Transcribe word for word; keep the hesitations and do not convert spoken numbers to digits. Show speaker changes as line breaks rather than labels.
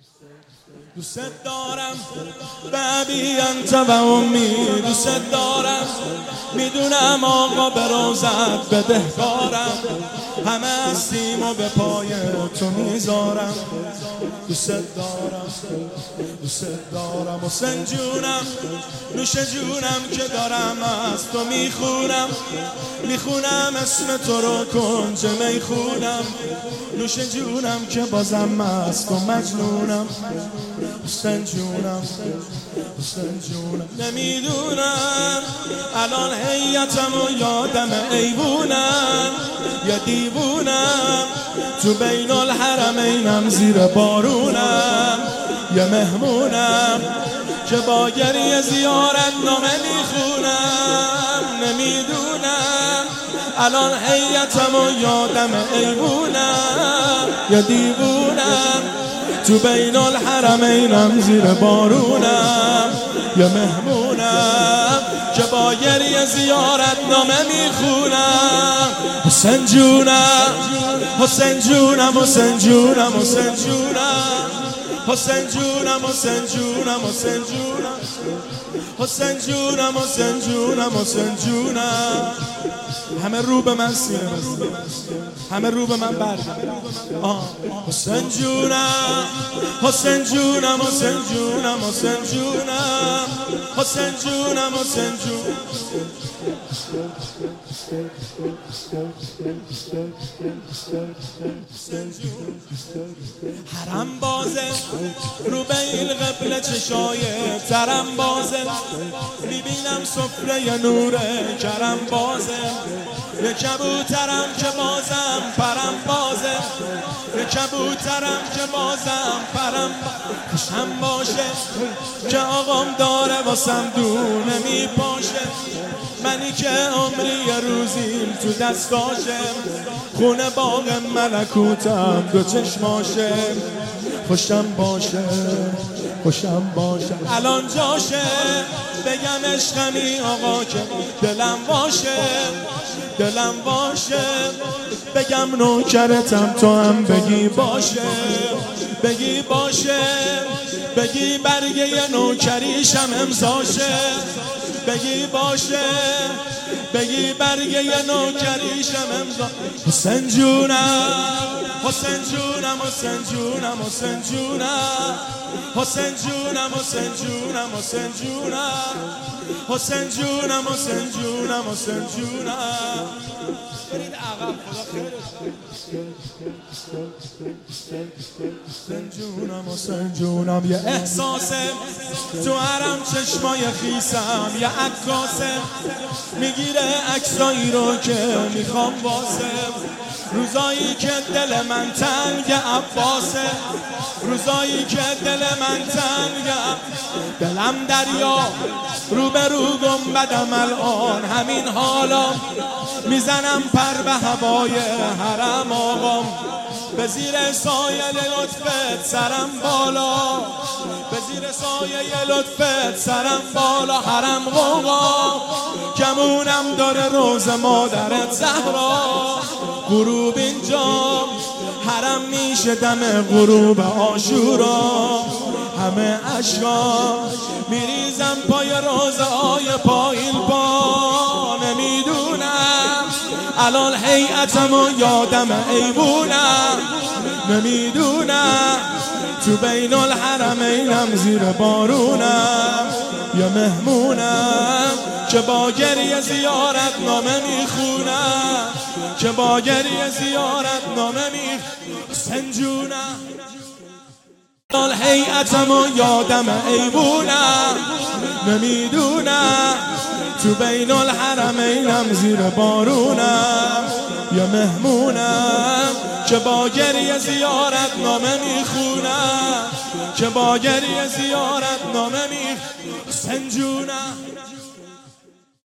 دوست دارم ببی انت و امی، دوست دارم میدونم آقا به روزت بدهکارم، همه هستیم و به پای تو میذارم. دوست دارم دوست دارم حسین جونم، نوش جونم که دارم از تو میخونم، میخونم اسم تو رو کنج میخونم. نوش جونم که بازم از تو مجنونم. حسین جونم حسین جونم، نمیدونم الان هیئتم و یادم ایوونم یا دیوونم، تو بین الحرمینم زیر بارونم یا مهمونم که با گریه زیارت نامه میخونم. نمیدونم الان هیئتم و یادم ایوونم یا دیوونم، تو بین الحرمینم زیر بارونم یا مهمونم که با گریه زیارت نامه میخونم. حسین جونم حسین جونم حسین جونم حسین جونم حسین جونم حسین جونم حسین جونم حسین جونم حسین جونم حسین جونم. همه رو به من سینه بزن، همه رو به من برگرد. حسین جونم حسین جونم حسین جونم حسین جونم حسین جونم حسین جونم. حرم بازه رو بیل قبله چشای ترم بازه، میبینم سفره نور کرم بازه، یه کبوترم که بازم پرم بازه، یه کبوترم که بازم پرم خوشم باشه که آقام داره واسم دونه میپاشه، منی که عمری یه روزیم تو دستاشه، خونه باغ ملکوتم دو چشماشه. خوشم باشه خوشم باشه الان جاشه بگم عشقمی آقا که دلم باشه دلم باشه، بگم نوکرتم تو هم بگی باشه بگی باشه، بگی برگه نوکریشم امضاشه بگی باشه، بگی برگه نوکریشم امضا. حسین جونم حسین جونم حسین جونم حسین جونم حسین جونم حسین جونم حسین جونم حسین جونم حسین جونم حسین جونم. برید عقب خدا خیرت. حسین جونم حسین جونم، یه احساسه تو حرم چشمای خیسم، یه عکاسه میگیره عکسایی رو که میخوام واسه، روزایی که دل من تنگ عباسه، روزایی که دل من تنگ دلم دریا رو به رو گنبدم الان همین حالا، میزنم پر به هوای حرم آقام، به زیر سایه لطفت سرم بالا، به زیر سایه لطفت سرم بالا. حرم غوغا کمونم داره روز مادرت زهرا، غروب اینجا حرم میشه دم غروب عاشورا، همه عشقا میریزم پای روزهای پایین پا. نمیدونم الان هیئتم و یادم ایوونم، نمیدونم تو بین الحرمینم زیر بارونم یا مهمونم که با گریه زیارت نامه میخونم، که با گریه زیارت نامه میخونم. حسین جونم هیئتم و یادم ایوونم، نمیدونم تو بین الحرمینم زیر بارونم یا مهمونم که با گریه زیارت نامه میخونم، که با گریه زیارت نامه میخونم. حسین جونم